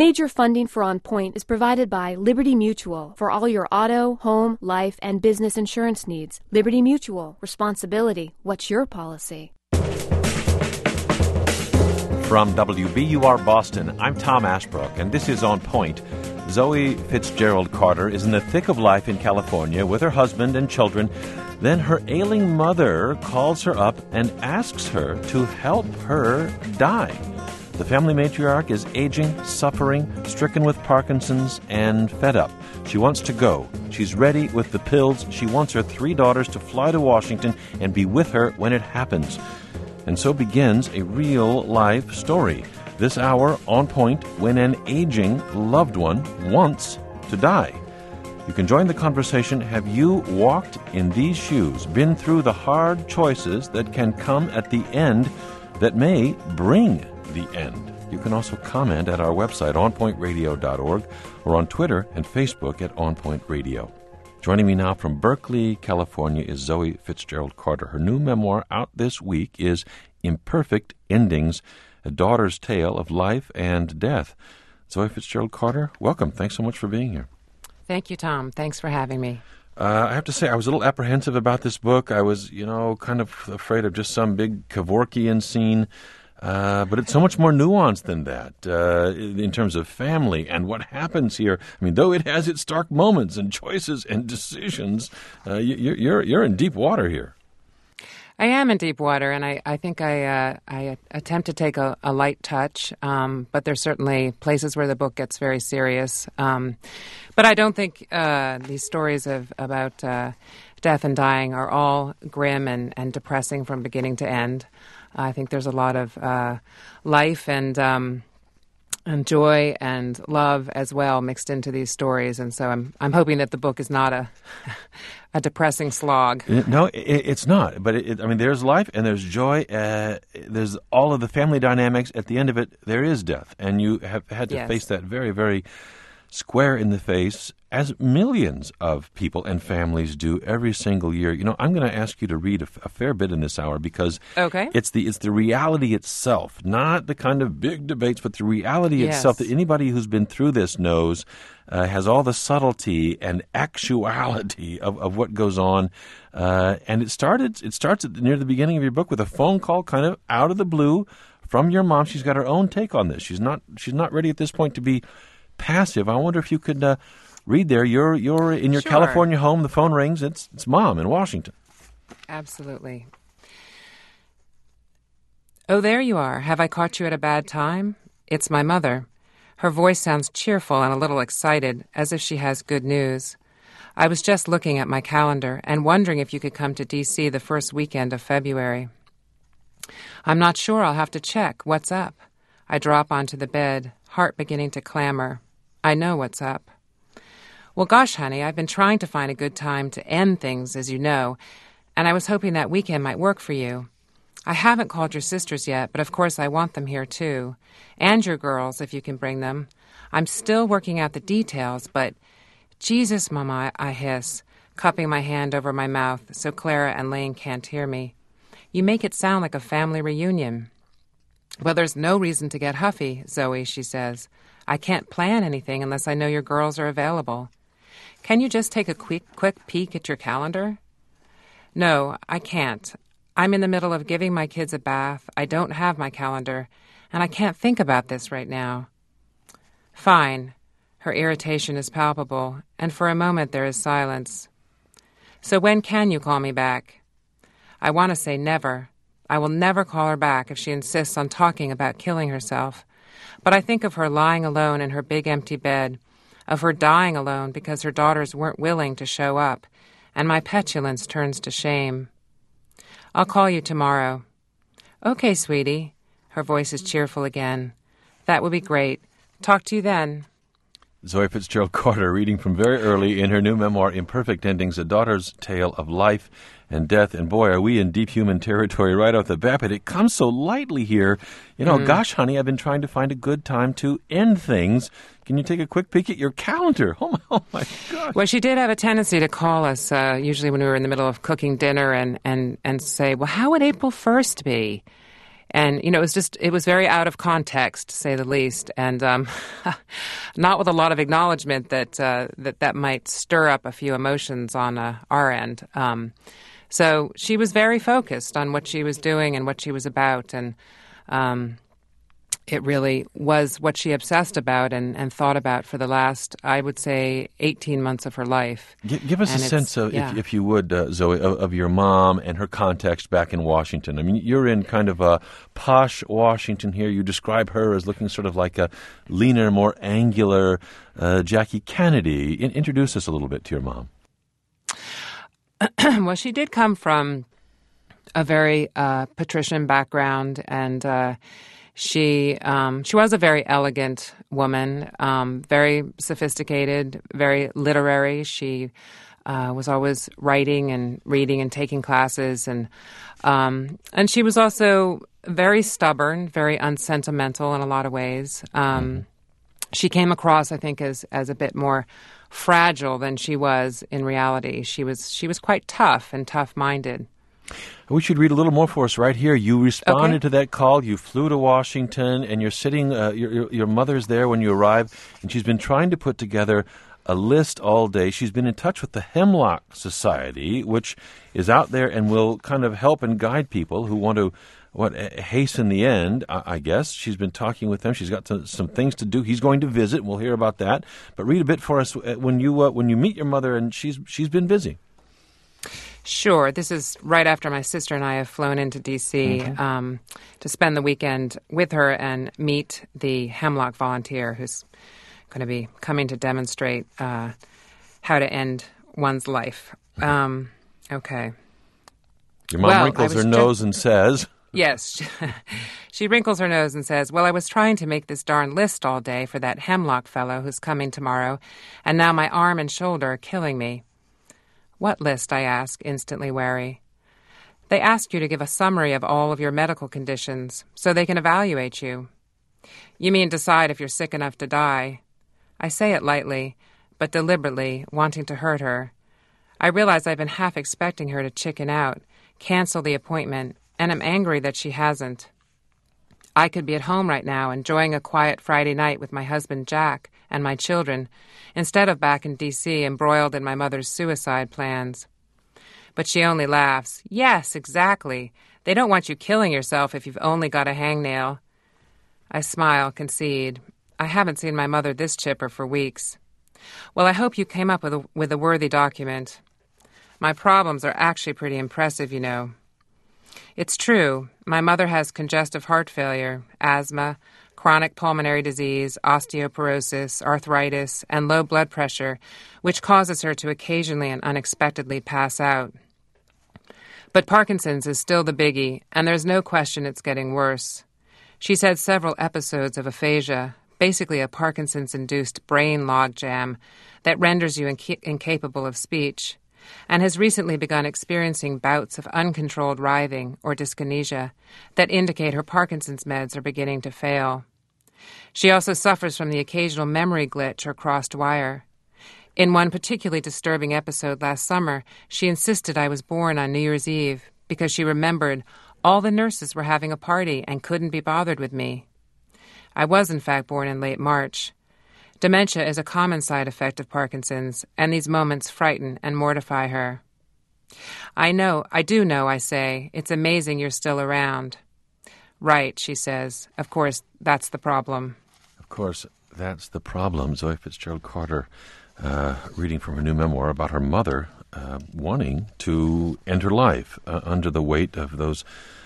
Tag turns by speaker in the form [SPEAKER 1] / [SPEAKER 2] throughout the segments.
[SPEAKER 1] Major funding for On Point is provided by Liberty Mutual for all your auto, home, life, and business insurance needs. Liberty Mutual. Responsibility. What's your policy?
[SPEAKER 2] From WBUR Boston, I'm Tom Ashbrook, and this is On Point. Zoe Fitzgerald Carter is in the thick of life in California with her husband and children. Then her ailing mother calls her up and asks her to help her die. The family matriarch is aging, suffering, stricken with Parkinson's, and fed up. She wants to go. She's ready with the pills. She wants her 3 daughters to fly to Washington and be with her when it happens. And so begins a real-life story. This hour, On Point, when an aging loved one wants to die. You can join the conversation. Have you walked in these shoes, been through the hard choices that can come at the end that may bring the end? You can also comment at our website, onpointradio.org, or on Twitter and Facebook at On Point Radio. Joining me now from Berkeley, California, is Zoe Fitzgerald Carter. Her new memoir out this week is Imperfect Endings, a daughter's tale of life and death. Zoe Fitzgerald Carter, welcome. Thanks so much for being here.
[SPEAKER 3] Thank you, Tom. Thanks for having me.
[SPEAKER 2] I have to say, I was a little apprehensive about this book. I was, kind of afraid of just some big Kevorkian scene. But it's so much more nuanced than that in terms of family and what happens here. I mean, though it has its dark moments and choices and decisions, you're in deep water here.
[SPEAKER 3] I am in deep water, and I think I attempt to take a light touch, but there's certainly places where the book gets very serious. But I don't think these stories about death and dying are all grim and depressing from beginning to end. I think there's a lot of life and joy and love as well mixed into these stories, and so I'm hoping that the book is not a depressing slog.
[SPEAKER 2] No, it's not. But there's life and there's joy. There's all of the family dynamics. At the end of it, there is death, and you have had to face that very, very square in the face, as millions of people and families do every single year. I'm going to ask you to read a fair bit in this hour because it's the reality itself, not the kind of big debates, but the reality itself that anybody who's been through this knows has all the subtlety and actuality of what goes on. And it starts near the beginning of your book with a phone call kind of out of the blue from your mom. She's got her own take on this. She's not ready at this point to be passive. I wonder if you could read there. You're in your California home. The phone rings. It's Mom in Washington.
[SPEAKER 3] Absolutely. Oh, there you are. Have I caught you at a bad time? It's my mother. Her voice sounds cheerful and a little excited, as if she has good news. I was just looking at my calendar and wondering if you could come to D.C. the first weekend of February. I'm not sure. I'll have to check. What's up? I drop onto the bed, heart beginning to clamor. I know what's up. Well, gosh, honey, I've been trying to find a good time to end things, as you know, and I was hoping that weekend might work for you. I haven't called your sisters yet, but of course I want them here, too. And your girls, if you can bring them. I'm still working out the details, but Jesus, Mama, I hiss, cupping my hand over my mouth so Clara and Lane can't hear me. You make it sound like a family reunion. Well, there's no reason to get huffy, Zoe, she says. I can't plan anything unless I know your girls are available. Can you just take a quick peek at your calendar? No, I can't. I'm in the middle of giving my kids a bath. I don't have my calendar, and I can't think about this right now. Fine. Her irritation is palpable, and for a moment there is silence. So when can you call me back? I want to say never. I will never call her back if she insists on talking about killing herself. But I think of her lying alone in her big empty bed, of her dying alone because her daughters weren't willing to show up, and my petulance turns to shame. I'll call you tomorrow. Okay, sweetie. Her voice is cheerful again. That would be great. Talk to you then.
[SPEAKER 2] Zoe Fitzgerald Carter reading from very early in her new memoir, Imperfect Endings, a daughter's tale of life and death. And boy, are we in deep human territory right off the bat, but it comes so lightly here. Gosh, honey, I've been trying to find a good time to end things. Can you take a quick peek at your calendar? Oh my gosh.
[SPEAKER 3] Well, she did have a tendency to call us, usually when we were in the middle of cooking dinner and say, well, how would April 1st be? And, it was very out of context, to say the least, and not with a lot of acknowledgement that might stir up a few emotions on our end. So she was very focused on what she was doing and what she was about, and it really was what she obsessed about and thought about for the last, I would say, 18 months of her life.
[SPEAKER 2] Give us a sense, of, if you would, Zoe, of your mom and her context back in Washington. I mean, you're in kind of a posh Washington here. You describe her as looking sort of like a leaner, more angular Jackie Kennedy. Introduce us a little bit to your mom.
[SPEAKER 3] Well, she did come from a very patrician background, and she was a very elegant woman, very sophisticated, very literary. She was always writing and reading and taking classes, and she was also very stubborn, very unsentimental in a lot of ways. She came across, I think, as a bit more fragile than she was in reality. She was quite tough and tough-minded.
[SPEAKER 2] We should read a little more for us right here. You responded to that call. You flew to Washington, and you're sitting. Your mother's there when you arrive, and she's been trying to put together a list all day. She's been in touch with the Hemlock Society, which is out there and will kind of help and guide people who want to hasten the end, I guess. She's been talking with them. She's got some things to do. He's going to visit. We'll hear about that. But read a bit for us when you meet your mother, and she's been busy.
[SPEAKER 3] Sure. This is right after my sister and I have flown into D.C. To spend the weekend with her and meet the Hemlock volunteer who's going to be coming to demonstrate how to end one's life. Okay.
[SPEAKER 2] Your mom wrinkles her nose and says...
[SPEAKER 3] Yes. She wrinkles her nose and says, "Well, I was trying to make this darn list all day for that Hemlock fellow who's coming tomorrow, and now my arm and shoulder are killing me." "What list?" I ask, instantly wary. "They ask you to give a summary of all of your medical conditions so they can evaluate you." "You mean decide if you're sick enough to die?" I say it lightly, but deliberately, wanting to hurt her. I realize I've been half expecting her to chicken out, cancel the appointment, and I'm angry that she hasn't. I could be at home right now enjoying a quiet Friday night with my husband Jack and my children, instead of back in D.C. embroiled in my mother's suicide plans. But she only laughs. "Yes, exactly. They don't want you killing yourself if you've only got a hangnail." I smile, concede. I haven't seen my mother this chipper for weeks. "Well, I hope you came up with a worthy document. My problems are actually pretty impressive, you know." It's true. My mother has congestive heart failure, asthma, chronic pulmonary disease, osteoporosis, arthritis, and low blood pressure, which causes her to occasionally and unexpectedly pass out. But Parkinson's is still the biggie, and there's no question it's getting worse. She's had several episodes of aphasia, basically a Parkinson's-induced brain logjam that renders you incapable of speech, and has recently begun experiencing bouts of uncontrolled writhing or dyskinesia that indicate her Parkinson's meds are beginning to fail. She also suffers from the occasional memory glitch or crossed wire. In one particularly disturbing episode last summer, she insisted I was born on New Year's Eve because she remembered all the nurses were having a party and couldn't be bothered with me. I was, in fact, born in late March. Dementia is a common side effect of Parkinson's, and these moments frighten and mortify her. I do know, I say. It's amazing you're still around. Right, she says. Of course, that's the problem.
[SPEAKER 2] Of course, that's the problem. Zoe Fitzgerald Carter, reading from her new memoir about her mother wanting to end her life under the weight of those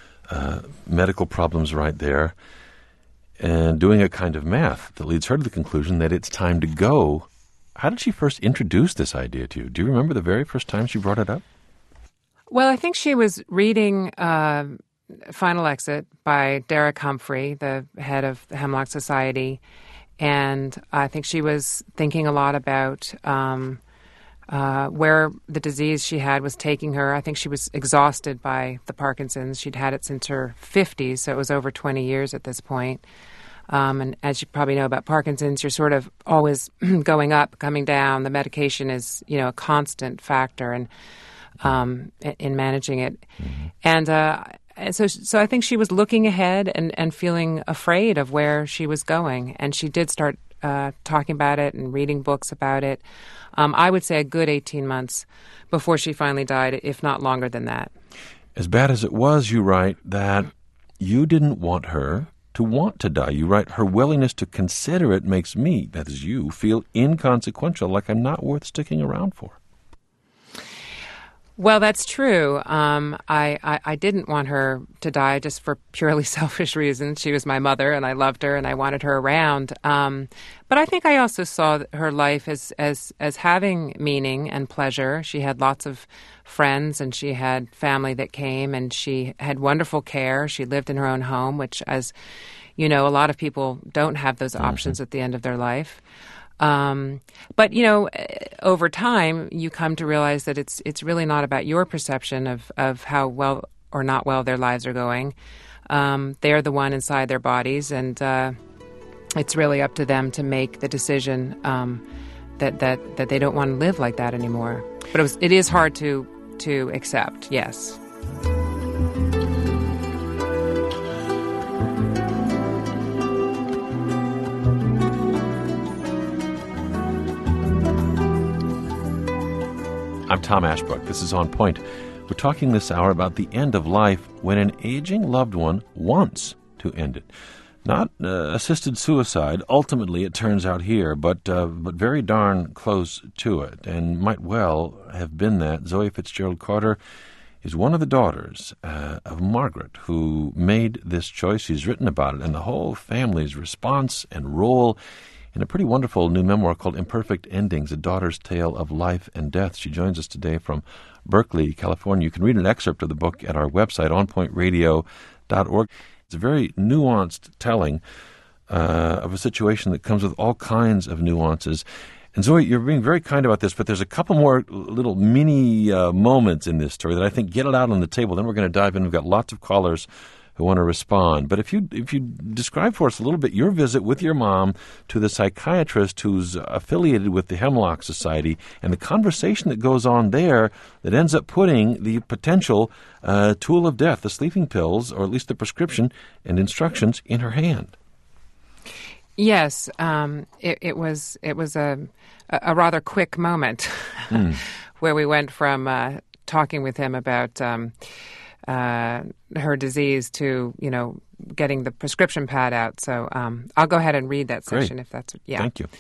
[SPEAKER 2] medical problems right there, and doing a kind of math that leads her to the conclusion that it's time to go. How did she first introduce this idea to you? Do you remember the very first time she brought it up?
[SPEAKER 3] Well, I think she was reading Final Exit by Derek Humphrey, the head of the Hemlock Society, and I think she was thinking a lot about where the disease she had was taking her. I think she was exhausted by the Parkinson's. She'd had it since her 50s, so it was over 20 years at this point. And as you probably know about Parkinson's, you're sort of always going up, coming down. The medication is, a constant factor in managing it. Mm-hmm. And so I think she was looking ahead and feeling afraid of where she was going, and she did start talking about it and reading books about it. I would say a good 18 months before she finally died, if not longer than that.
[SPEAKER 2] As bad as it was, you write that you didn't want her to want to die. You write, her willingness to consider it makes me, that is you, feel inconsequential, like I'm not worth sticking around for.
[SPEAKER 3] Well, that's true. I didn't want her to die just for purely selfish reasons. She was my mother, and I loved her, and I wanted her around. But I think I also saw her life as having meaning and pleasure. She had lots of friends, and she had family that came, and she had wonderful care. She lived in her own home, which, as you know, a lot of people don't have those options at the end of their life. But, over time, you come to realize that it's really not about your perception of how well or not well their lives are going. They're the one inside their bodies, and it's really up to them to make the decision that they don't want to live like that anymore. But it is hard to accept, yes.
[SPEAKER 2] I'm Tom Ashbrook. This is On Point. We're talking this hour about the end of life when an aging loved one wants to end it. Not assisted suicide, ultimately it turns out here, but very darn close to it, and might well have been that. Zoe Fitzgerald Carter is one of the daughters of Margaret, who made this choice. She's written about it, and the whole family's response and role in a pretty wonderful new memoir called Imperfect Endings, A Daughter's Tale of Life and Death. She joins us today from Berkeley, California. You can read an excerpt of the book at our website, onpointradio.org. It's a very nuanced telling of a situation that comes with all kinds of nuances. And Zoe, you're being very kind about this, but there's a couple more little mini moments in this story that I think get it out on the table. Then we're going to dive in. We've got lots of callers who want to respond. But if you describe for us a little bit your visit with your mom to the psychiatrist who's affiliated with the Hemlock Society and the conversation that goes on there that ends up putting the potential tool of death, the sleeping pills, or at least the prescription and instructions, in her hand.
[SPEAKER 3] Yes, it was a rather quick moment where we went from talking with him about her disease to, getting the prescription pad out. So I'll go ahead and read that section. Great. If that's, yeah.
[SPEAKER 2] Thank you.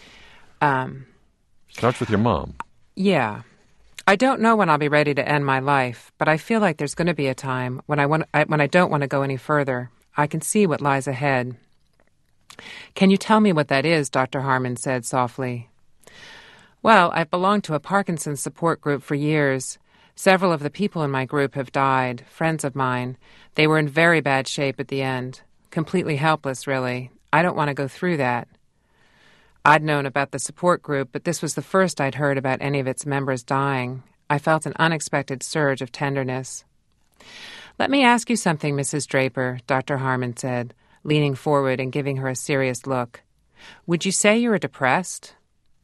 [SPEAKER 2] Starts with your mom.
[SPEAKER 3] Yeah. I don't know when I'll be ready to end my life, but I feel like there's going to be a time when I don't want to go any further. I can see what lies ahead. Can you tell me what that is? Dr. Harmon said softly. Well, I've belonged to a Parkinson's support group for years. Several of the people in my group have died, friends of mine. They were in very bad shape at the end. Completely helpless, really. I don't want to go through that. I'd known about the support group, but this was the first I'd heard about any of its members dying. I felt an unexpected surge of tenderness. Let me ask you something, Mrs. Draper, Dr. Harmon said, leaning forward and giving her a serious look. Would you say you were depressed?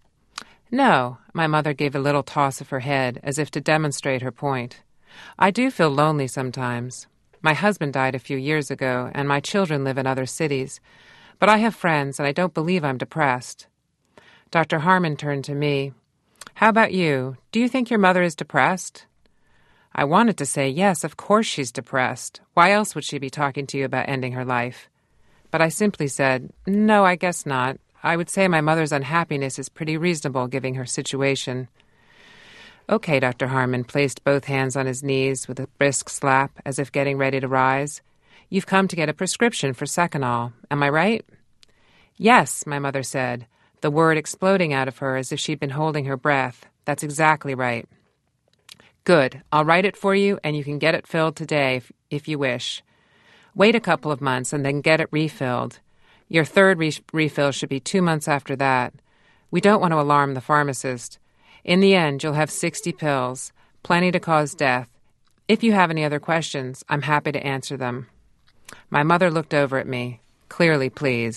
[SPEAKER 3] No, my mother gave a little toss of her head, as if to demonstrate her point. I do feel lonely sometimes. My husband died a few years ago, and my children live in other cities. But I have friends, and I don't believe I'm depressed. Dr. Harmon turned to me. How about you? Do you think your mother is depressed? I wanted to say, yes, of course she's depressed. Why else would she be talking to you about ending her life? But I simply said, no, I guess not. I would say my mother's unhappiness is pretty reasonable, given her situation. Okay, Dr. Harmon placed both hands on his knees with a brisk slap, as if getting ready to rise. You've come to get a prescription for Seconal. Am I right? Yes, my mother said, the word exploding out of her as if she'd been holding her breath. That's exactly right. Good. I'll write it for you, and you can get it filled today if you wish. Wait a couple of months and then get it refilled. Your third refill should be 2 months after that. We don't want to alarm the pharmacist. In the end, you'll have 60 pills, plenty to cause death. If you have any other questions, I'm happy to answer them. My mother looked over at me, clearly pleased.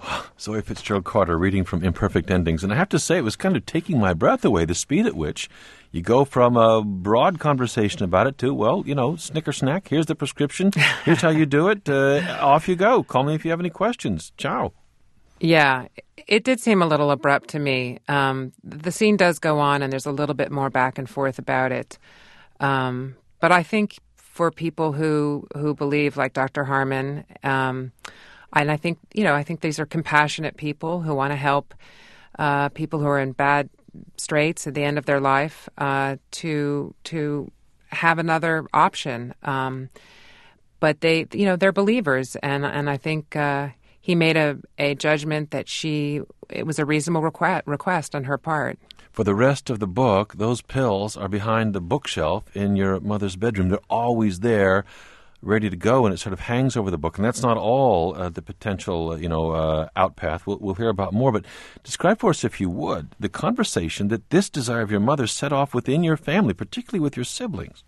[SPEAKER 2] Zoe Fitzgerald Carter reading from Imperfect Endings. And I have to say, it was kind of taking my breath away, the speed at which you go from a broad conversation about it to, well, snicker snack, here's the prescription, here's how you do it, off you go. Call me if you have any questions. Ciao.
[SPEAKER 3] Yeah, it did seem a little abrupt to me. The scene does go on, and there's a little bit more back and forth about it. But I think for people who believe, like Dr. Harmon, and I think these are compassionate people who want to help people who are in bad straits at the end of their life to have another option. But they're believers, and I think he made a judgment that it was a reasonable request on her part.
[SPEAKER 2] For the rest of the book, those pills are behind the bookshelf in your mother's bedroom. They're always there, ready to go, and it sort of hangs over the book. And that's not all the potential, outpath. We'll hear about more. But describe for us, if you would, the conversation that this desire of your mother set off within your family, particularly with your siblings.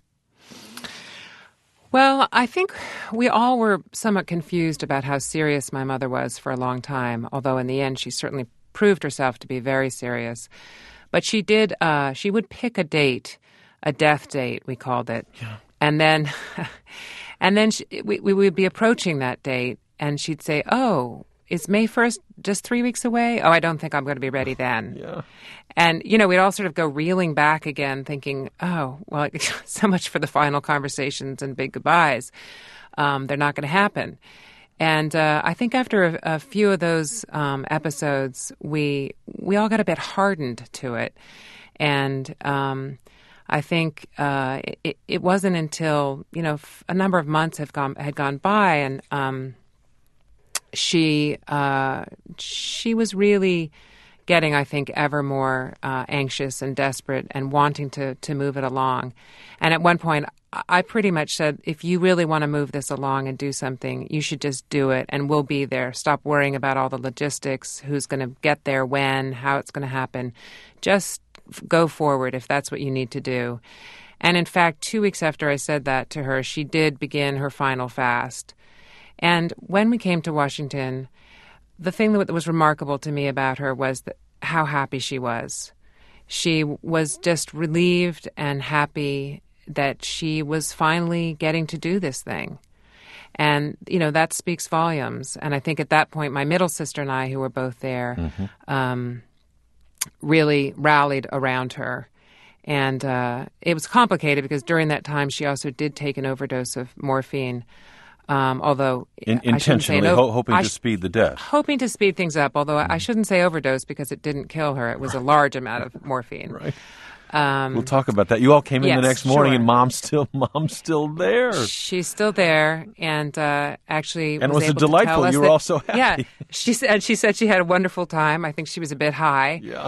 [SPEAKER 3] Well, I think we all were somewhat confused about how serious my mother was for a long time, although in the end she certainly proved herself to be very serious. But she would pick a date, a death date, we called it.
[SPEAKER 2] Yeah.
[SPEAKER 3] And then we would be approaching that date, and she'd say, "Oh, is May 1st just 3 weeks away? Oh, I don't think I'm going to be ready then."
[SPEAKER 2] Yeah.
[SPEAKER 3] And, we'd all sort of go reeling back again, thinking, oh, well, so much for the final conversations and big goodbyes. They're not going to happen. And I think after a few of those episodes, we all got a bit hardened to it. And I think it wasn't until, a number of months had gone by, and she was really getting, I think, ever more anxious and desperate and wanting to move it along. And at one point, I pretty much said, if you really want to move this along and do something, you should just do it, and we'll be there. Stop worrying about all the logistics, who's going to get there when, how it's going to happen. Just go forward if that's what you need to do. And in fact, 2 weeks after I said that to her, she did begin her final fast. And when we came to Washington, the thing that was remarkable to me about her was how happy she was. She was just relieved and happy that she was finally getting to do this thing. And, that speaks volumes. And I think at that point, my middle sister and I, who were both there, really rallied around her. And it was complicated because during that time, she also did take an overdose of morphine. Although
[SPEAKER 2] intentionally hoping to speed the death.
[SPEAKER 3] Hoping to speed things up, although I shouldn't say overdose because it didn't kill her. It was a large amount of morphine.
[SPEAKER 2] Right. We'll talk about that. You all came in the next morning,
[SPEAKER 3] sure.
[SPEAKER 2] And mom's still there.
[SPEAKER 3] She's still there, and actually,
[SPEAKER 2] and was it delightful? You were all so happy.
[SPEAKER 3] Yeah, she said she had a wonderful time. I think she was a bit high.
[SPEAKER 2] Yeah.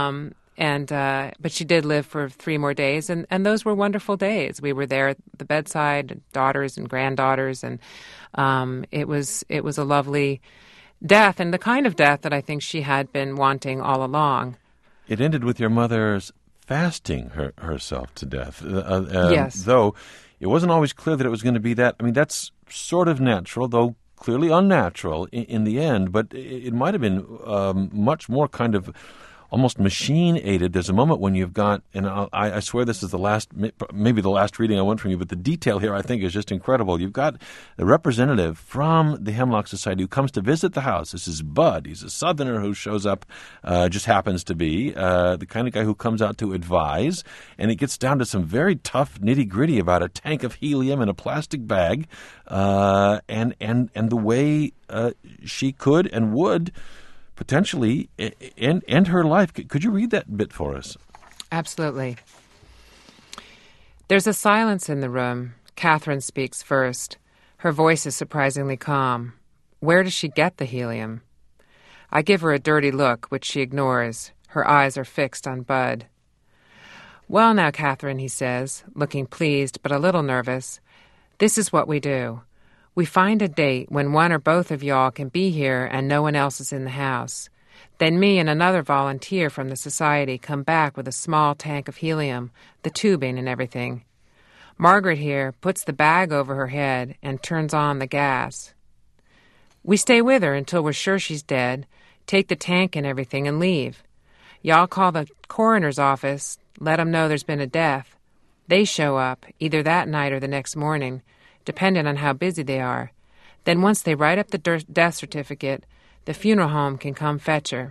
[SPEAKER 3] But she did live for 3 more days, and those were wonderful days. We were there at the bedside, daughters and granddaughters, and it was a lovely death, and the kind of death that I think she had been wanting all along.
[SPEAKER 2] It ended with your mother's fasting herself to death.
[SPEAKER 3] Yes.
[SPEAKER 2] Though it wasn't always clear that it was going to be that. I mean, that's sort of natural, though clearly unnatural in the end, but it might have been much more kind of almost machine-aided. There's a moment when you've got, and I swear this is maybe the last reading I want from you, but the detail here I think is just incredible. You've got a representative from the Hemlock Society who comes to visit the house. This is Bud. He's a Southerner who shows up, just happens to be the kind of guy who comes out to advise, and it gets down to some very tough nitty-gritty about a tank of helium in a plastic bag, and the way she could and would potentially end her life. Could you read that bit for us?
[SPEAKER 3] Absolutely. There's a silence in the room. Catherine speaks first. Her voice is surprisingly calm. Where does she get the helium? I give her a dirty look, which she ignores. Her eyes are fixed on Bud. Well now, Catherine, he says, looking pleased but a little nervous. This is what we do. We find a date when one or both of y'all can be here and no one else is in the house. Then me and another volunteer from the society come back with a small tank of helium, the tubing and everything. Margaret here puts the bag over her head and turns on the gas. We stay with her until we're sure she's dead, take the tank and everything, and leave. Y'all call the coroner's office, let 'em know there's been a death. They show up, either that night or the next morning, depending on how busy they are. Then once they write up the death certificate, the funeral home can come fetch her.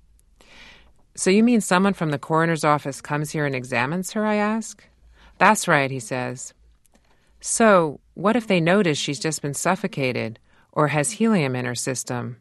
[SPEAKER 3] So you mean someone from the coroner's office comes here and examines her, I ask? That's right, he says. So what if they notice she's just been suffocated or has helium in her system?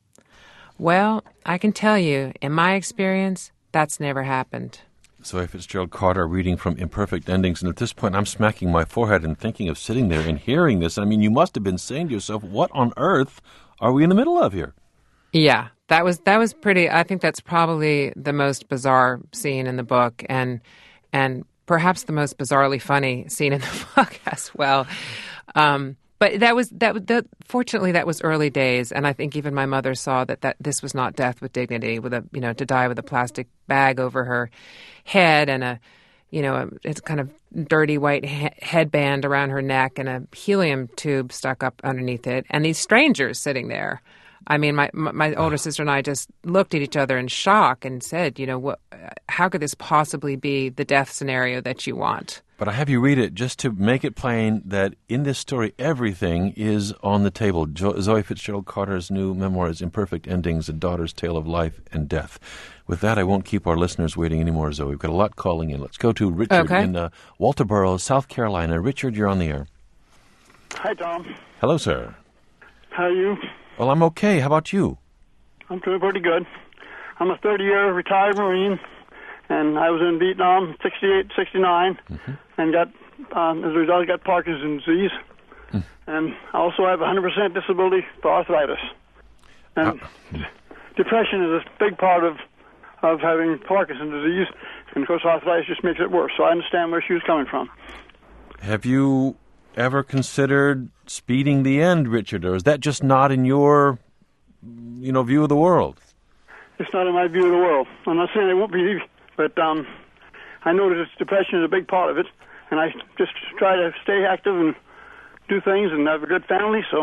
[SPEAKER 3] Well, I can tell you, in my experience, that's never happened.
[SPEAKER 2] Zoe Fitzgerald Carter reading from Imperfect Endings, and at this point I'm smacking my forehead and thinking of sitting there and hearing this. I mean, you must have been saying to yourself, what on earth are we in the middle of here?
[SPEAKER 3] Yeah, that was pretty. I think that's probably the most bizarre scene in the book, and perhaps the most bizarrely funny scene in the book as well. But fortunately that was early days, and I think even my mother saw that this was not death with dignity, with to die with a plastic bag over her head and it's kind of dirty white headband around her neck and a helium tube stuck up underneath it, and these strangers sitting there. I mean, my older sister and I just looked at each other in shock and said, how could this possibly be the death scenario that you want?
[SPEAKER 2] But I have you read it just to make it plain that in this story, everything is on the table. Zoe Fitzgerald Carter's new memoir is Imperfect Endings, A Daughter's Tale of Life and Death. With that, I won't keep our listeners waiting anymore, Zoe. We've got a lot calling in. Let's go to Richard in Walterboro, South Carolina. Richard, you're on the air.
[SPEAKER 4] Hi, Tom.
[SPEAKER 2] Hello, sir.
[SPEAKER 4] How are you?
[SPEAKER 2] Well, I'm okay. How about you?
[SPEAKER 4] I'm doing pretty good. I'm a 30-year retired Marine, and I was in Vietnam, 68, 69, and got, as a result, got Parkinson's disease. And I also have 100% disability for arthritis. And depression is a big part of having Parkinson's disease, and of course arthritis just makes it worse. So I understand where she was coming from.
[SPEAKER 2] Have you ever considered speeding the end, Richard, or is that just not in your, view of the world?
[SPEAKER 4] It's not in my view of the world. I'm not saying it won't be, but I know that depression is a big part of it, and I just try to stay active and do things and have a good family, so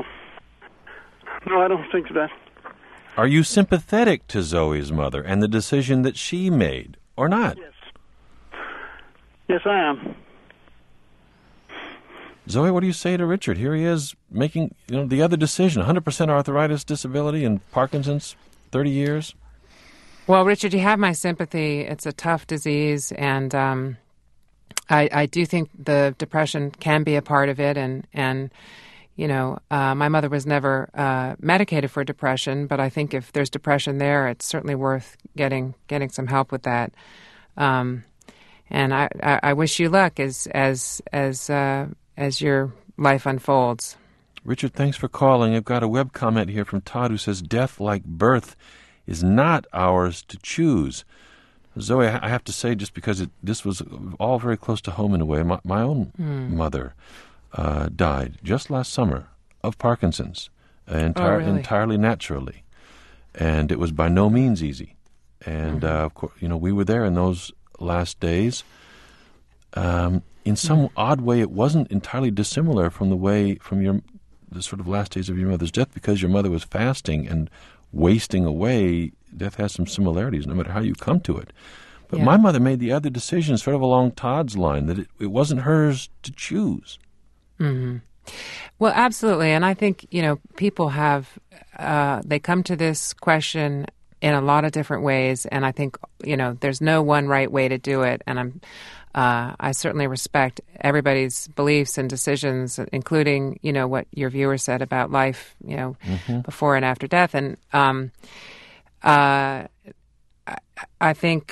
[SPEAKER 4] no, I don't think that.
[SPEAKER 2] Are you sympathetic to Zoe's mother and the decision that she made, or not?
[SPEAKER 4] Yes. Yes, I am.
[SPEAKER 2] Zoe, what do you say to Richard? Here he is making, the other decision, 100% arthritis disability and Parkinson's, 30 years.
[SPEAKER 3] Well, Richard, you have my sympathy. It's a tough disease, and I do think the depression can be a part of it, and my mother was never medicated for depression, but I think if there's depression there, it's certainly worth getting some help with that. And I wish you luck as your life unfolds.
[SPEAKER 2] Richard, thanks for calling. I've got a web comment here from Todd who says, death, like birth, is not ours to choose. Zoe, I have to say, just because this was all very close to home in a way, my own mother died just last summer of Parkinson's,
[SPEAKER 3] really?
[SPEAKER 2] entirely naturally. And it was by no means easy. And, of course, we were there in those last days. In some odd way, it wasn't entirely dissimilar from the sort of last days of your mother's death, because your mother was fasting and wasting away. Death has some similarities, no matter how you come to it. But my mother made the other decision sort of along Todd's line, that it wasn't hers to choose.
[SPEAKER 3] Mm-hmm. Well, absolutely. And I think, people have, they come to this question in a lot of different ways. And I think, there's no one right way to do it. And I certainly respect everybody's beliefs and decisions, including, what your viewer said about life, before and after death. And I think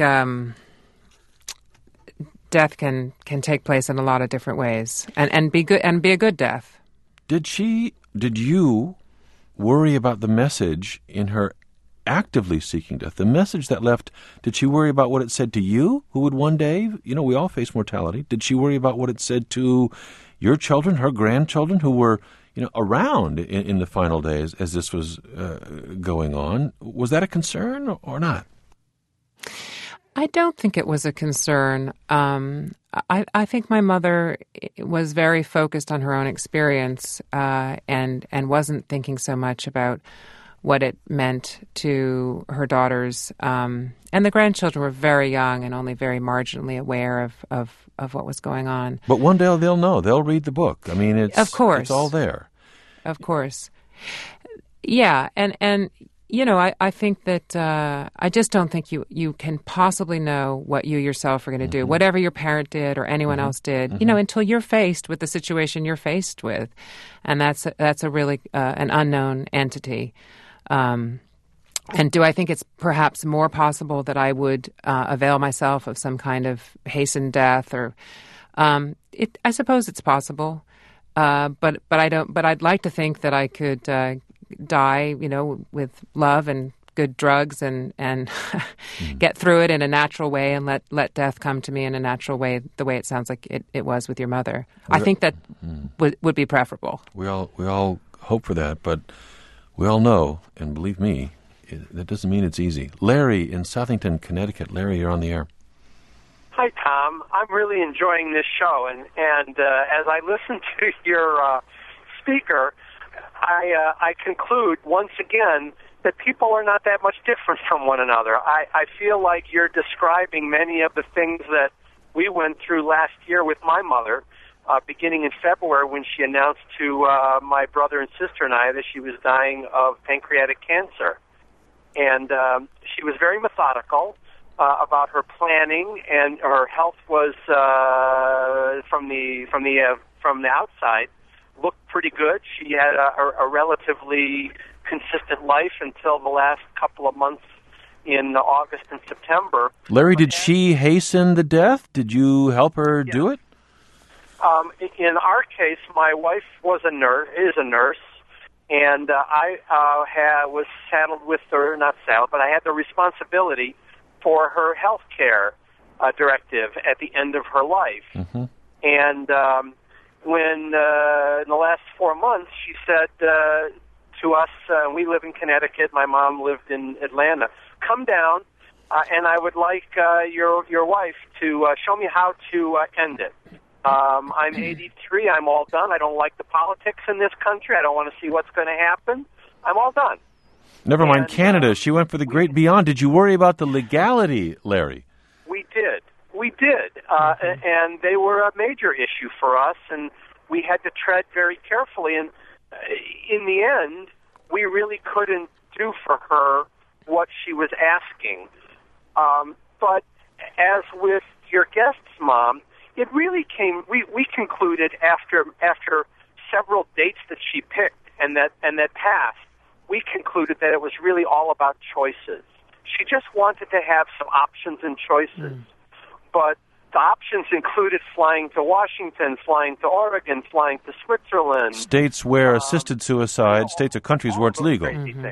[SPEAKER 3] death can take place in a lot of different ways, and be good, and be a good death.
[SPEAKER 2] Did you worry about the message in her actively seeking death? The message that left, did she worry about what it said to you, who would one day, we all face mortality? Did she worry about what it said to your children, her grandchildren, who were, around in the final days as this was going on? Was that a concern or not?
[SPEAKER 3] I don't think it was a concern. I think my mother was very focused on her own experience and wasn't thinking so much about what it meant to her daughters. And the grandchildren were very young and only very marginally aware of what was going on.
[SPEAKER 2] But one day they'll know. They'll read the book. I mean,
[SPEAKER 3] of course.
[SPEAKER 2] It's all there.
[SPEAKER 3] Of course. Yeah, and you know, I think that I just don't think you can possibly know what you yourself are going to do, whatever your parent did or anyone else did, you know, until you're faced with the situation you're faced with. And that's a really an unknown entity. And do I think it's perhaps more possible that I would avail myself of some kind of hastened death or I suppose it's possible. But I don't. But I'd like to think that I could die, you know, with love and good drugs and get through it in a natural way and let death come to me in a natural way, the way it sounds like it was with your mother. I think that would be preferable.
[SPEAKER 2] We all hope for that, but we all know, and believe me, that doesn't mean it's easy. Larry in Southington, Connecticut. Larry, you're on the air.
[SPEAKER 5] Hi, Tom. I'm really enjoying this show, and as I listen to your speaker, I conclude once again that people are not that much different from one another. I feel like you're describing many of the things that we went through last year with my mother, beginning in February when she announced to my brother and sister and I that she was dying of pancreatic cancer. And she was very methodical about her planning, and her health was from the outside looked pretty good. She had a relatively consistent life until the last couple of months in August and September.
[SPEAKER 2] Larry, did she hasten the death? Did you help her do it?
[SPEAKER 5] In our case, my wife is a nurse, and I was saddled with her, not saddled, but I had the responsibility for her health care directive at the end of her life. Mm-hmm. And when in the last 4 months, she said to us, we live in Connecticut, my mom lived in Atlanta, come down, and I would like your wife to show me how to end it. I'm 83, I'm all done. I don't like the politics in this country. I don't want to see what's going to happen. I'm all done.
[SPEAKER 2] Never mind Canada. She went for the great beyond. Did you worry about the legality, Larry?
[SPEAKER 5] We did. And they were a major issue for us, and we had to tread very carefully. And in the end, we really couldn't do for her what she was asking. But as with your guest's mom, it really came. We concluded after several dates that she picked and that passed, we concluded that it was really all about choices. She just wanted to have some options and choices. But the options included flying to Washington, flying to Oregon, flying to Switzerland.
[SPEAKER 2] States where assisted suicide, states or countries where it's legal.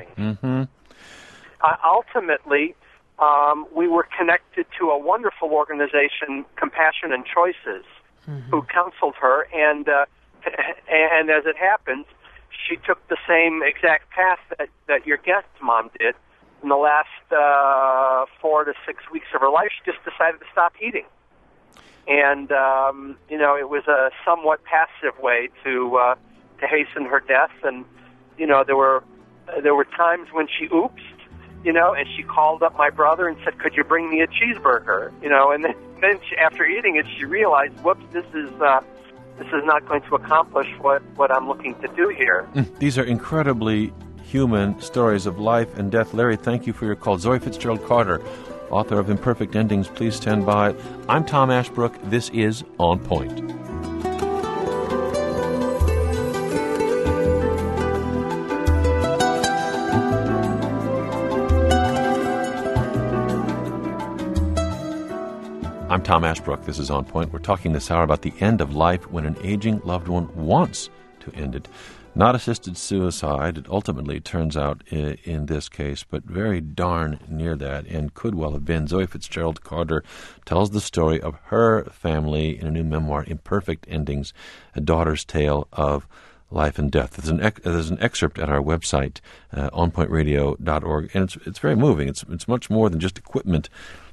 [SPEAKER 5] Ultimately, we were connected to a wonderful organization, Compassion and Choices, who counseled her, and as it happens, she took the same exact path that your guest's mom did. In the last 4 to 6 weeks of her life, she just decided to stop eating. And, it was a somewhat passive way to hasten her death. And, there were times when she oopsed, and she called up my brother and said, could you bring me a cheeseburger? And then she, after eating it, she realized, whoops, this is not going to accomplish what I'm looking to do here.
[SPEAKER 2] These are incredibly human stories of life and death. Larry, thank you for your call. Zoe Fitzgerald Carter, author of Imperfect Endings. Please stand by. I'm Tom Ashbrook. This is On Point. I'm Tom Ashbrook. This is On Point. We're talking this hour about the end of life when an aging loved one wants to end it. Not assisted suicide, it ultimately turns out in this case, but very darn near that, and could well have been. Zoe Fitzgerald Carter tells the story of her family in a new memoir, Imperfect Endings, A Daughter's Tale of Life and Death. There's an excerpt at our website, onpointradio.org, and it's very moving. It's much more than just equipment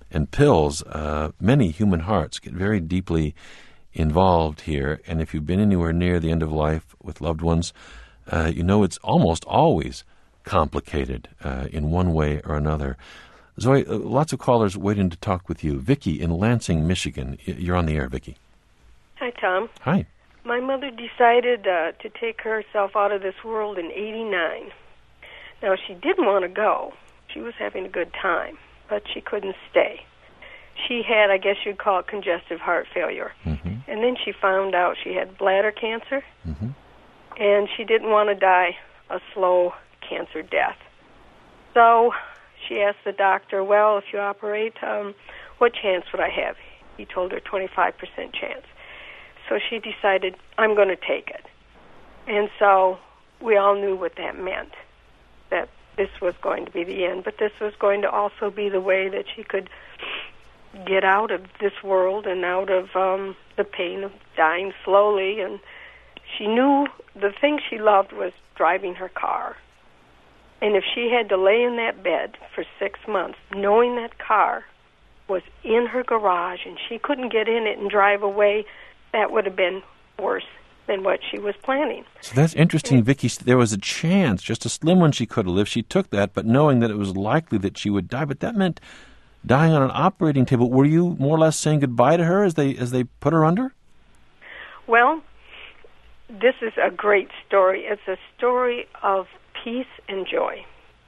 [SPEAKER 2] and pills, many human hearts get very deeply involved here. And if you've been anywhere near the end of life with loved ones, you know it's almost always complicated in one way or another. Zoe, lots of callers waiting to talk with you. Vicki in Lansing, Michigan. You're on the air, Vicki.
[SPEAKER 6] Hi, Tom.
[SPEAKER 2] Hi.
[SPEAKER 6] My mother decided to take herself out of this world in '89. Now, she didn't want to go. She was having a good time, but she couldn't stay. She had, I guess you'd call it congestive heart failure. Mm-hmm. And then she found out she had bladder cancer, mm-hmm. and she didn't want to die a slow cancer death. So she asked the doctor, well, if you operate, what chance would I have? He told her 25% chance. So she decided, I'm going to take it. And so we all knew what that meant, that this was going to be the end, but this was going to also be the way that she could get out of this world and out of the pain of dying slowly. And she knew the thing she loved was driving her car. And if she had to lay in that bed for 6 months, knowing that car was in her garage and she couldn't get in it and drive away, that would have been worse than what she was planning.
[SPEAKER 2] So that's interesting, Vicki. There was a chance, just a slim one she could have lived. She took that, but knowing that it was likely that she would die. But that meant dying on an operating table. Were you more or less saying goodbye to her as they put her under?
[SPEAKER 6] Well, this is a great story. It's a story of peace and joy.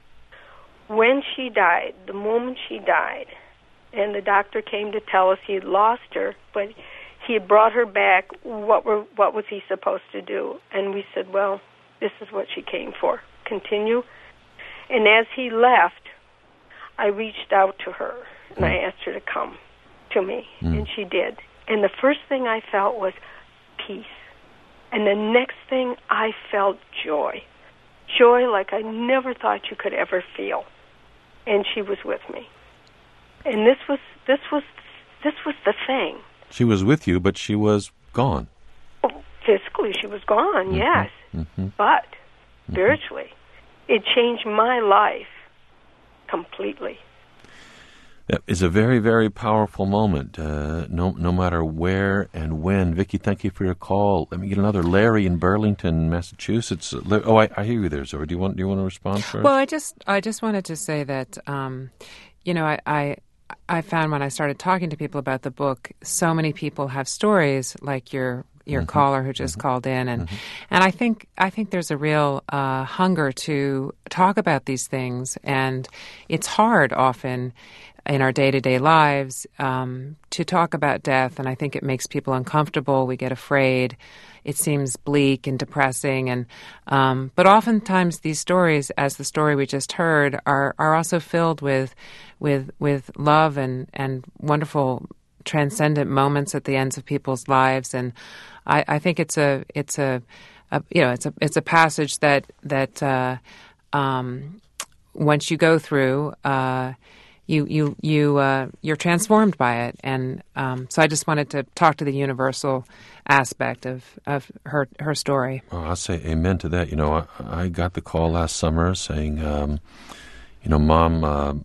[SPEAKER 6] When she died, the moment she died, and the doctor came to tell us he had lost her, but he had brought her back, what was he supposed to do? And we said, well, this is what she came for. Continue. And as he left, I reached out to her, and I asked her to come to me, and she did. And the first thing I felt was peace. And the next thing, I felt joy. Joy like I never thought you could ever feel. And she was with me. And this was the thing.
[SPEAKER 2] She was with you, but she was gone.
[SPEAKER 6] Oh, physically, she was gone, yes. Mm-hmm. But spiritually, it changed my life completely.
[SPEAKER 2] That is a very, very powerful moment, no matter where and when. Vicki, thank you for your call. Let me get another. Larry in Burlington, Massachusetts. I hear you there, Zoe. Do you want to respond first?
[SPEAKER 3] Well, I just wanted to say that, I found when I started talking to people about the book, so many people have stories like your caller who just called in, and I think there's a real hunger to talk about these things, and it's hard often in our day-to-day lives to talk about death, and I think it makes people uncomfortable. We get afraid. It seems bleak and depressing, and but oftentimes these stories, as the story we just heard, are also filled with love and wonderful transcendent moments at the ends of people's lives, and I think it's a passage that once you go through, you're transformed by it, and so I just wanted to talk to the universal aspect of her story.
[SPEAKER 2] Oh, I'll say amen to that. I got the call last summer saying, Mom,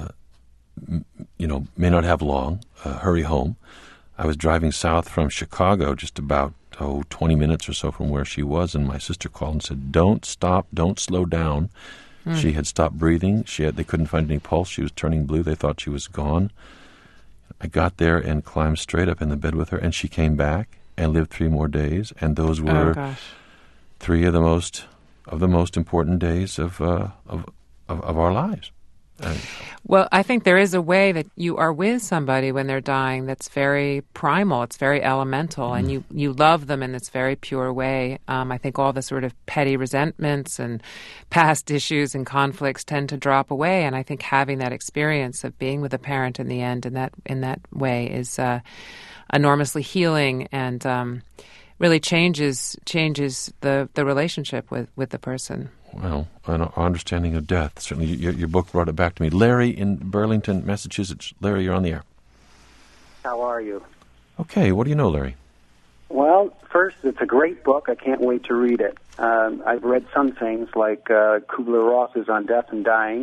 [SPEAKER 2] may not have long. Hurry home. I was driving south from Chicago, just about 20 minutes or so from where she was, and my sister called and said, "Don't stop, don't slow down." She had stopped breathing. They couldn't find any pulse. She was turning blue. They thought she was gone. I got there and climbed straight up in the bed with her, and she came back and lived 3 more days, and those were 3 of the most important days of our lives.
[SPEAKER 3] Well, I think there is a way that you are with somebody when they're dying that's very primal, it's very elemental, and you love them in this very pure way. I think all the sort of petty resentments and past issues and conflicts tend to drop away, and I think having that experience of being with a parent in the end in that way is enormously healing and really changes the relationship with the person.
[SPEAKER 2] Well, our understanding of death. Certainly, your book brought it back to me. Larry in Burlington, Massachusetts. Larry, you're on the air.
[SPEAKER 7] How are you?
[SPEAKER 2] Okay, what do you know, Larry?
[SPEAKER 7] Well, first, it's a great book. I can't wait to read it. I've read some things like Kubler-Ross's On Death and Dying,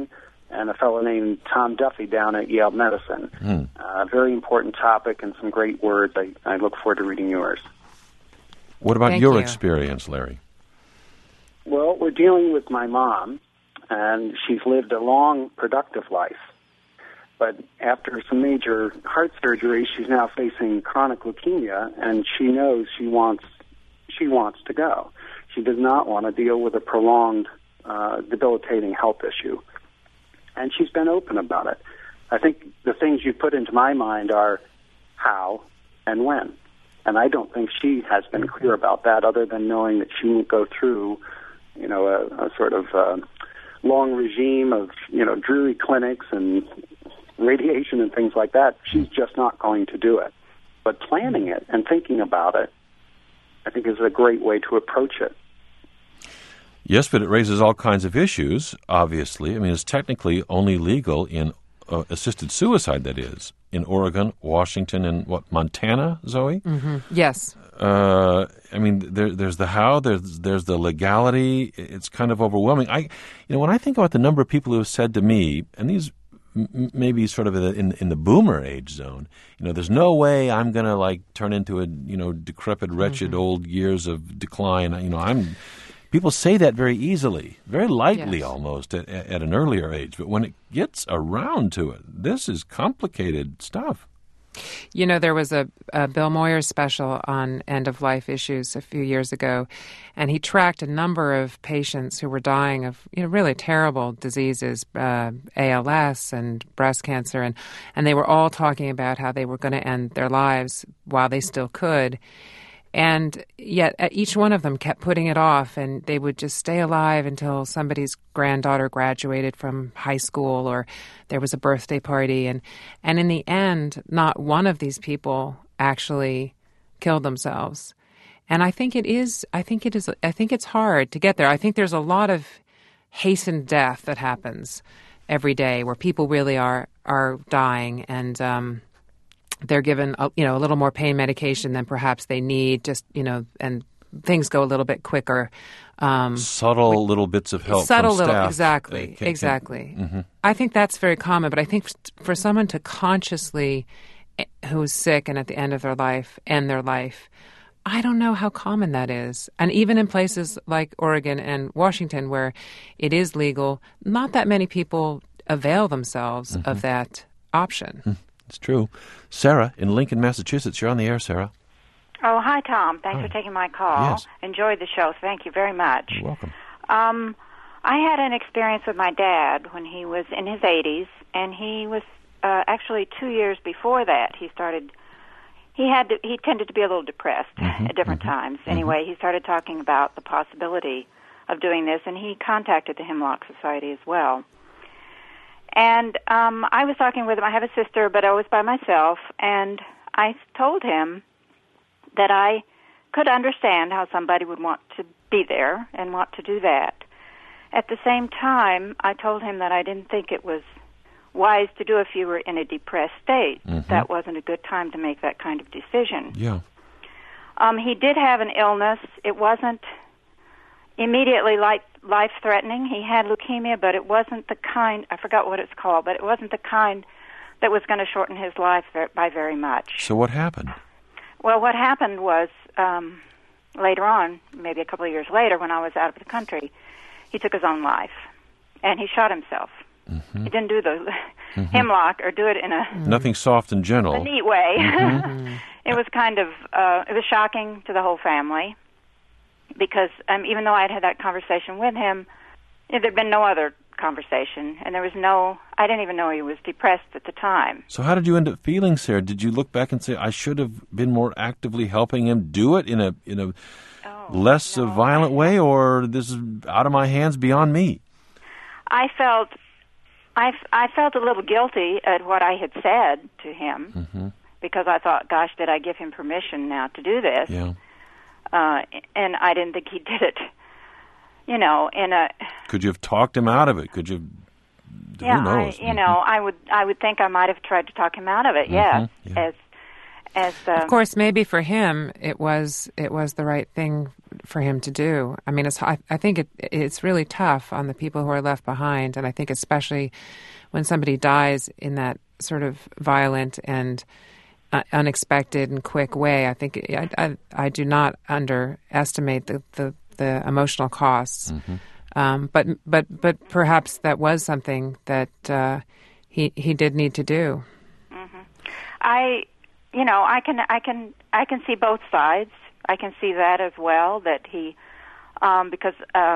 [SPEAKER 7] and a fellow named Tom Duffy down at Yale Medicine. Very important topic and some great words. I look forward to reading yours.
[SPEAKER 2] What about
[SPEAKER 3] Thank
[SPEAKER 2] your
[SPEAKER 3] you.
[SPEAKER 2] experience, Larry?
[SPEAKER 7] Well, we're dealing with my mom, and she's lived a long, productive life. But after some major heart surgery, she's now facing chronic leukemia, and she knows she wants to go. She does not want to deal with a prolonged, debilitating health issue. And she's been open about it. I think the things you put into my mind are how and when. And I don't think she has been clear about that, other than knowing that she won't go through, a sort of long regime of, dreary clinics and radiation and things like that. She's just not going to do it. But planning it and thinking about it, I think, is a great way to approach it.
[SPEAKER 2] Yes, but it raises all kinds of issues, obviously. I mean, it's technically only legal in assisted suicide, that is, in Oregon, Washington, and Montana, Zoe?
[SPEAKER 3] Mm-hmm. Yes.
[SPEAKER 2] I mean, there's the how, there's the legality. It's kind of overwhelming. When I think about the number of people who have said to me, and these maybe sort of in the boomer age zone, there's no way I'm going to turn into a decrepit, wretched old years of decline. People say that very easily, very lightly,
[SPEAKER 3] Yes.
[SPEAKER 2] almost at an earlier age. But when it gets around to it, this is complicated stuff.
[SPEAKER 3] There was a Bill Moyers special on end-of-life issues a few years ago, and he tracked a number of patients who were dying of really terrible diseases, ALS and breast cancer, and they were all talking about how they were going to end their lives while they still could. And yet each one of them kept putting it off, and they would just stay alive until somebody's granddaughter graduated from high school or there was a birthday party. And in the end, not one of these people actually killed themselves. And I think it's hard to get there. I think there's a lot of hastened death that happens every day where people really are dying, and they're given a little more pain medication than perhaps they need, and things go a little bit quicker.
[SPEAKER 2] Subtle little bits of help
[SPEAKER 3] Subtle
[SPEAKER 2] from
[SPEAKER 3] little,
[SPEAKER 2] staff.
[SPEAKER 3] exactly.
[SPEAKER 2] Mm-hmm.
[SPEAKER 3] I think that's very common, but I think for someone to consciously, who's sick and at the end of their life, end their life, I don't know how common that is. And even in places like Oregon and Washington, where it is legal, not that many people avail themselves of that option.
[SPEAKER 2] Mm-hmm. It's true. Sarah in Lincoln, Massachusetts. You're on the air, Sarah.
[SPEAKER 8] Oh, hi, Tom. Thanks
[SPEAKER 2] Hi.
[SPEAKER 8] for taking my call.
[SPEAKER 2] Yes.
[SPEAKER 8] Enjoyed the show. Thank you very much.
[SPEAKER 2] You're welcome.
[SPEAKER 8] I had an experience with my dad when he was in his 80s, and he was actually 2 years before that. He tended to be a little depressed at different times. Anyway, he started talking about the possibility of doing this, and he contacted the Hemlock Society as well. And I was talking with him. I have a sister, but I was by myself, and I told him that I could understand how somebody would want to be there and want to do that. At the same time, I told him that I didn't think it was wise to do if you were in a depressed state. That wasn't a good time to make that kind of decision.
[SPEAKER 2] Yeah.
[SPEAKER 8] He did have an illness. It wasn't immediately life-threatening. He had leukemia, but it wasn't the kind, I forgot what it's called, but it wasn't the kind that was going to shorten his life by very much.
[SPEAKER 2] So what happened?
[SPEAKER 8] Well, what happened was later on, maybe a couple of years later, when I was out of the country, he took his own life, and he shot himself. He didn't do the hemlock or do it in a
[SPEAKER 2] Nothing soft and gentle.
[SPEAKER 8] a neat way. It was kind of it was shocking to the whole family because even though I had had that conversation with him, there'd been no other conversation, and I didn't even know he was depressed at the time.
[SPEAKER 2] So how did you end up feeling, Sarah? Did you look back and say, I should have been more actively helping him do it in a less violent way, or this is out of my hands, beyond me?
[SPEAKER 8] I felt a little guilty at what I had said to him because I thought, gosh, did I give him permission now to do this?
[SPEAKER 2] Yeah.
[SPEAKER 8] And I didn't think he did it. In a
[SPEAKER 2] Could you have talked him out of it? Could you?
[SPEAKER 8] yeah,
[SPEAKER 2] Who knows?
[SPEAKER 8] I would think I might have tried to talk him out of it. Yes,
[SPEAKER 2] yeah.
[SPEAKER 8] as
[SPEAKER 3] Of course, maybe for him it was the right thing for him to do. I mean, I think it's really tough on the people who are left behind, and I think especially when somebody dies in that sort of violent and unexpected and quick way. I think I do not underestimate the emotional costs. But perhaps that was something that he did need to do.
[SPEAKER 8] I can see both sides. I can see that as well, that he, because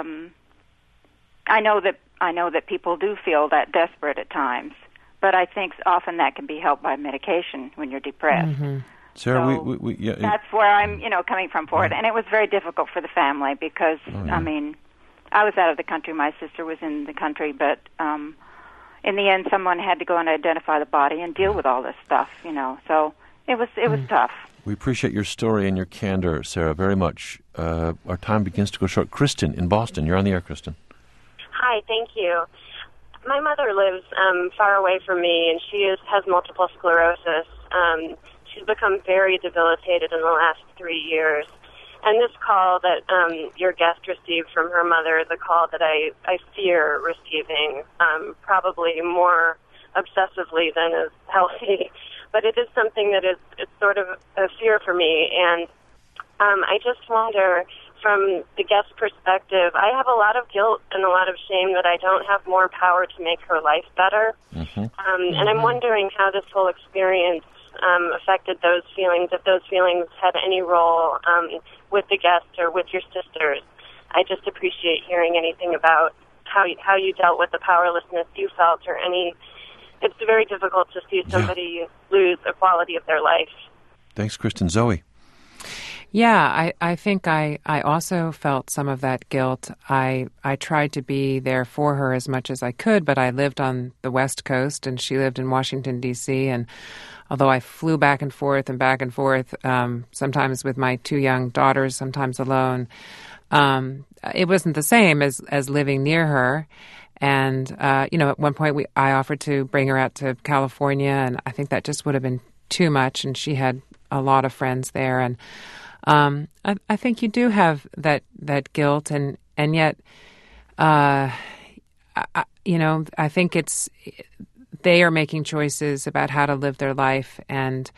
[SPEAKER 8] I know that people do feel that desperate at times, but I think often that can be helped by medication when you're depressed.
[SPEAKER 2] Sarah,
[SPEAKER 8] so that's where I'm, coming from for it. And it was very difficult for the family because, I mean, I was out of the country. My sister was in the country, but in the end, someone had to go and identify the body and deal with all this stuff, So it was tough.
[SPEAKER 2] We appreciate your story and your candor, Sarah, very much. Our time begins to go short. Kristen in Boston. You're on the air, Kristen.
[SPEAKER 9] Hi, thank you. My mother lives far away from me, and she has multiple sclerosis. She's become very debilitated in the last 3 years. And this call that your guest received from her mother, the call that I fear receiving, probably more obsessively than is healthy, but it is something that it's sort of a fear for me. And I just wonder, from the guest's perspective, I have a lot of guilt and a lot of shame that I don't have more power to make her life better. And I'm wondering how this whole experience affected those feelings, if those feelings had any role with the guest or with your sisters. I just appreciate hearing anything about how you dealt with the powerlessness you felt, or any. It's very difficult to see somebody lose a quality of their life.
[SPEAKER 2] Thanks, Kristen. Zoe?
[SPEAKER 3] Yeah, I think I also felt some of that guilt. I tried to be there for her as much as I could, but I lived on the West Coast, and she lived in Washington, D.C., and although I flew back and forth, sometimes with my 2 young daughters, sometimes alone, it wasn't the same as living near her. And, at one point I offered to bring her out to California, and I think that just would have been too much, and she had a lot of friends there. And I think you do have that guilt, and yet, I think they are making choices about how to live their life, and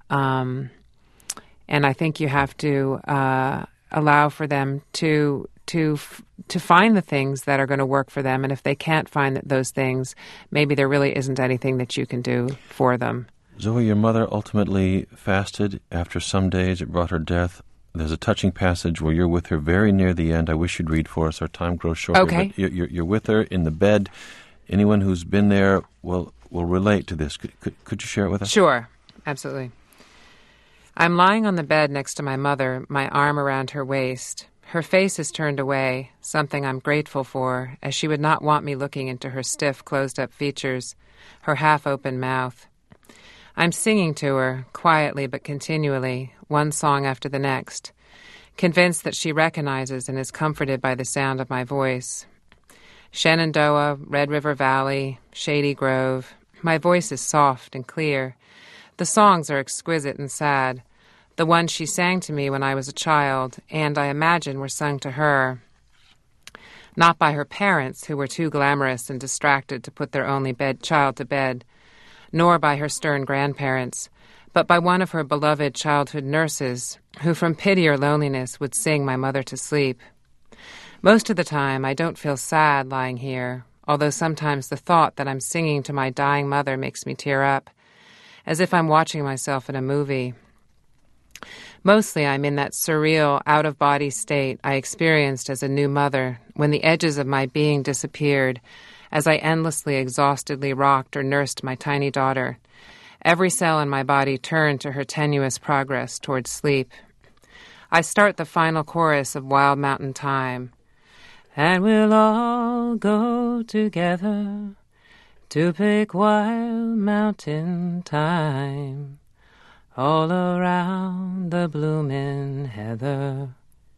[SPEAKER 3] I think you have to allow for them to find the things that are going to work for them, and if they can't find those things, maybe there really isn't anything that you can do for them.
[SPEAKER 2] Zoe, your mother ultimately fasted after some days. It brought her death. There's a touching passage where you're with her very near the end. I wish you'd read for us. Our time grows short.
[SPEAKER 3] Okay.
[SPEAKER 2] You're with her in the bed. Anyone who's been there will relate to this. Could you share it with us?
[SPEAKER 3] Sure, absolutely. I'm lying on the bed next to my mother, my arm around her waist. Her face is turned away, something I'm grateful for, as she would not want me looking into her stiff, closed-up features, her half-open mouth. I'm singing to her, quietly but continually, one song after the next, convinced that she recognizes and is comforted by the sound of my voice. Shenandoah, Red River Valley, Shady Grove. My voice is soft and clear. The songs are exquisite and sad. The ones she sang to me when I was a child, and I imagine were sung to her. Not by her parents, who were too glamorous and distracted to put their only child to bed, nor by her stern grandparents, but by one of her beloved childhood nurses, who from pity or loneliness would sing my mother to sleep. Most of the time, I don't feel sad lying here, although sometimes the thought that I'm singing to my dying mother makes me tear up, as if I'm watching myself in a movie. Mostly I'm in that surreal, out-of-body state I experienced as a new mother, when the edges of my being disappeared, as I endlessly, exhaustedly rocked or nursed my tiny daughter. Every cell in my body turned to her tenuous progress towards sleep. I start the final chorus of Wild Mountain Thyme. And we'll all go together to pick wild mountain thyme all around the bloomin' heather.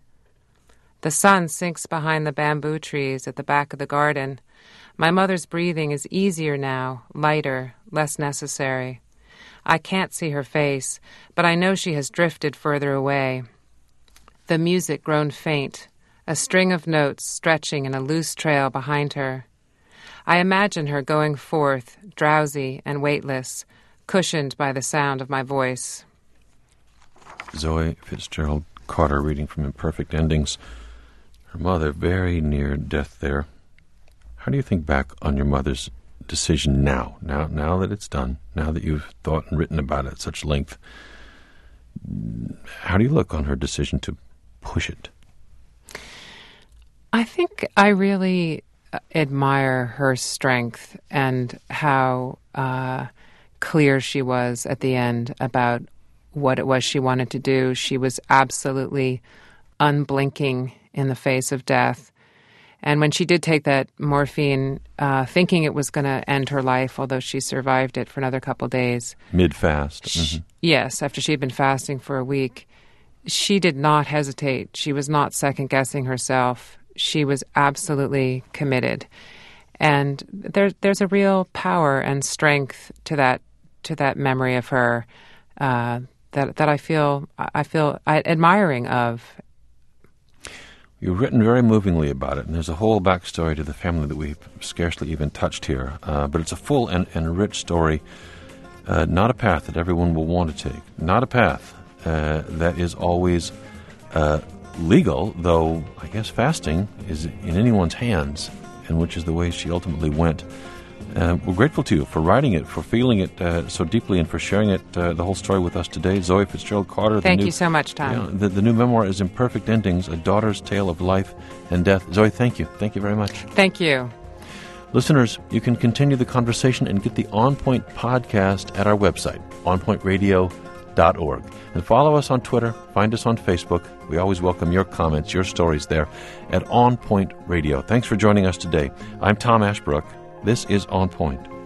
[SPEAKER 3] The sun sinks behind the bamboo trees at the back of the garden. My mother's breathing is easier now, lighter, less necessary. I can't see her face, but I know she has drifted further away. the music grown faint, a string of notes stretching in a loose trail behind her. I imagine her going forth, drowsy and weightless, cushioned by the sound of my voice.
[SPEAKER 2] Zoe Fitzgerald Carter reading from Imperfect Endings. Her mother very near death there. How do you think back on your mother's decision now that it's done, now that you've thought and written about it at such length? How do you look on her decision to push it?
[SPEAKER 3] I think I really admire her strength and how clear she was at the end about what it was she wanted to do. She was absolutely unblinking in the face of death. And when she did take that morphine, thinking it was going to end her life, although she survived it for another couple days.
[SPEAKER 2] Mid-fast. Mm-hmm.
[SPEAKER 3] Yes, after she had been fasting for a week. She did not hesitate. She was not second-guessing herself. She was absolutely committed. And there's a real power and strength to that memory of her that I feel admiring of.
[SPEAKER 2] You've written very movingly about it, and there's a whole backstory to the family that we've scarcely even touched here. But it's a full and rich story, not a path that everyone will want to take, not a path that is always legal, though I guess fasting is in anyone's hands, and which is the way she ultimately went. We're grateful to you for writing it, for feeling it so deeply, and for sharing it, the whole story with us today. Zoe Fitzgerald Carter.
[SPEAKER 3] Thank you so much, Tom.
[SPEAKER 2] Yeah, the new memoir is Imperfect Endings, A Daughter's Tale of Life and Death. Zoe, thank you. Thank you very much.
[SPEAKER 3] Thank you.
[SPEAKER 2] Listeners, you can continue the conversation and get the On Point podcast at our website, onpointradio.org. And follow us on Twitter, find us on Facebook. We always welcome your comments, your stories there at On Point Radio. Thanks for joining us today. I'm Tom Ashbrook. This is On Point.